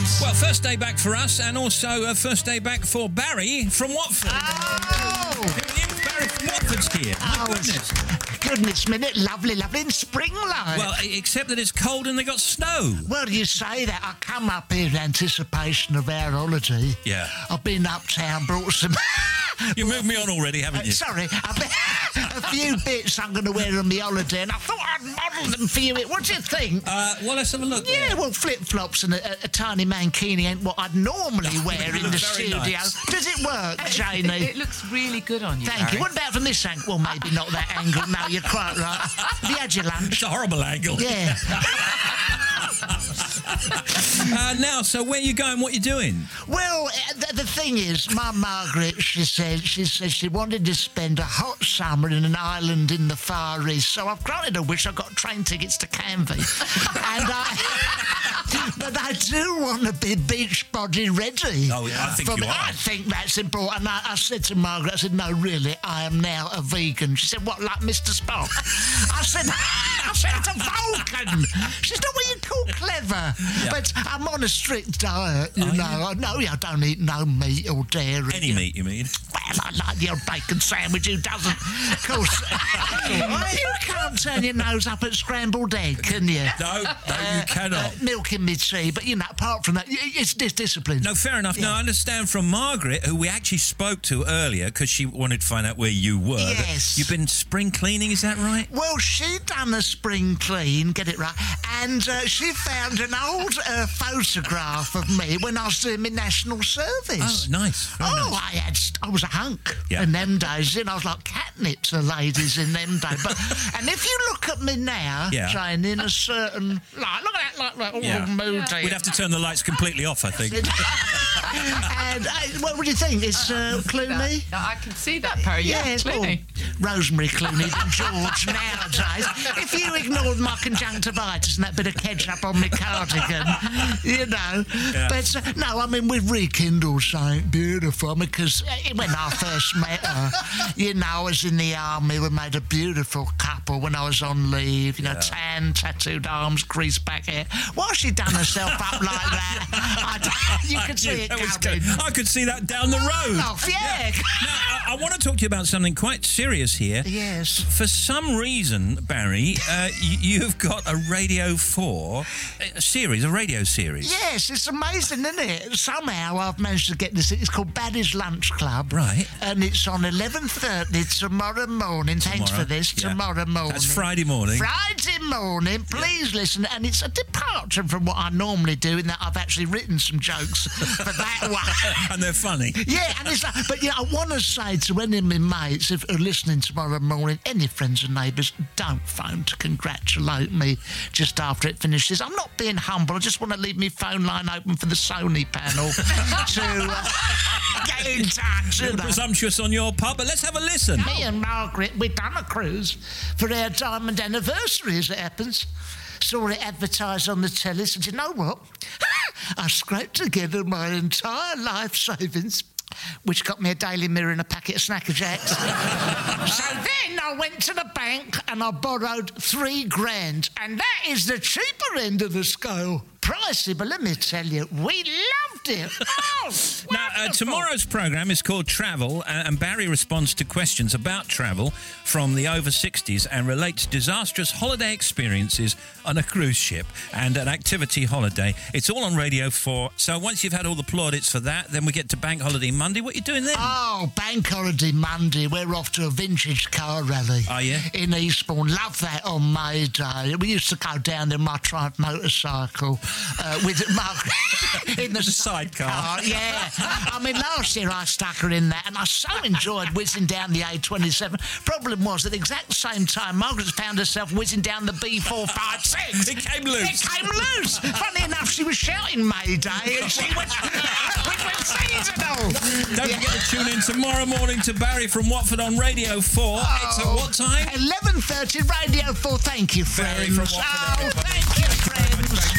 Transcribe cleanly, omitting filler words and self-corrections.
Well, first day back for us, and also first day back for Barry from Watford. Barry from Watford's here. My goodness. Goodness minute, lovely, in spring like. Well, except that it's cold and they got snow. Well, you say that. I come up here in anticipation of our holiday. Yeah. I've been uptown, brought some... You moved me on already, haven't you? Sorry, a few bits I'm going to wear on my holiday, and I thought I'd model them for you. What do you think? Well, let's have a look. Yeah, well, flip-flops and a tiny mankini ain't what I'd normally wear in the studio. Nice. Does it work, Janie? It looks really good on you, Thank you. What about from this angle? Well, maybe not that angle. No, you're quite right. Have you had your lunch? It's a horrible angle. Yeah. Now, so where you going? What you doing? Well, the thing is, my Margaret, she said she wanted to spend a hot summer in an island in the Far East, so I've granted her wish. I got train tickets to Canvey, but I do want to be beach body ready. Oh, yeah, I think you are. I think that's important. I said to Margaret, I said, no, really, I am now a vegan. She said, what, like Mr. Spock? I said, it's a Vulcan. She said, what you call clever? Yeah. But I'm on a strict diet, you know. I know I don't eat no meat or dairy. Any meat, you mean? Well, I like the old bacon sandwich. Who doesn't? Of course. You can't turn your nose up at scrambled egg, can you? No, you cannot. Milk in my tea, but, you know, apart from that, it's discipline. No, fair enough. Yeah. No, I understand from Margaret, who we actually spoke to earlier, because she wanted to find out where you were. Yes. You've been spring cleaning, is that right? Well, she done a spring clean, get it right, and she found an old photograph of me when I was doing my national service. Oh, nice. Very nice. I was a hunk in them days. You know, I was like catnip to ladies in them days. And if you look at me now, Jane, in a certain light, look at that, like all moody. We'd have to turn the lights completely off, I think. And what would you think? It's Clooney? I can see that, Perry. Yeah, Clooney. Rosemary Clooney than George nowadays. If you ignored my conjunctivitis and that bit of ketchup on my cardigan, you know. Yeah. But no, I mean, we've rekindled something beautiful because when I first met her, you know, I was in the army. We made a beautiful couple when I was on leave. You know, tan, tattooed arms, creased back hair. Why she done herself up like that? You could see it coming. I could see that down the road. Now, I want to talk to you about something quite serious here. Yes. For some reason, Barry, you've got a Radio 4 a radio series. Yes, it's amazing, isn't it? Somehow I've managed to get this. It's called Baddies Lunch Club. Right. And it's on 11:30 tomorrow morning. Thanks for this. Yeah. Tomorrow morning. That's Friday morning. Friday morning. Please listen. And it's a departure from what I normally do in that I've actually written some jokes for that one. And they're funny. Yeah, and it's like, but I want to say to any of my mates if are listening tomorrow morning, any friends and neighbours, don't phone to congratulate me just after it finishes. I'm not being humble. I just want to leave my phone line open for the Sony panel to get in touch. A little presumptuous on your part, but let's have a listen. Me and Margaret, we've done a cruise for our diamond anniversary, as it happens. Saw it advertised on the telly, so do you know what? I scraped together my entire life savings, which got me a Daily Mirror and a packet of Snacker Jacks. So then I went to the bank and I borrowed $3,000, and that is the cheaper end of the scale. Pricey, but let me tell you, we loved it. Oh, now, tomorrow's programme is called Travel, and Barry responds to questions about travel from the over 60s and relates disastrous holiday experiences on a cruise ship and an activity holiday. It's all on Radio 4. So once you've had all the plaudits for that, then we get to Bank Holiday Monday. What are you doing then? Oh, Bank Holiday Monday. We're off to a vintage car rally. Are you? In Eastbourne. Love that on May Day. We used to go down there in my Triumph motorcycle. With Margaret in the sidecar. Yeah. I mean, last year I stuck her in that and I so enjoyed whizzing down the A27. Problem was, at the exact same time, Margaret found herself whizzing down the B456. It came loose. Funny enough, she was shouting Mayday and she went seasonal. Don't forget to tune in tomorrow morning to Barry from Watford on Radio 4. It's at what time? 11:30, Radio 4. Thank you, friends. Barry from Watford. Thank you, friends.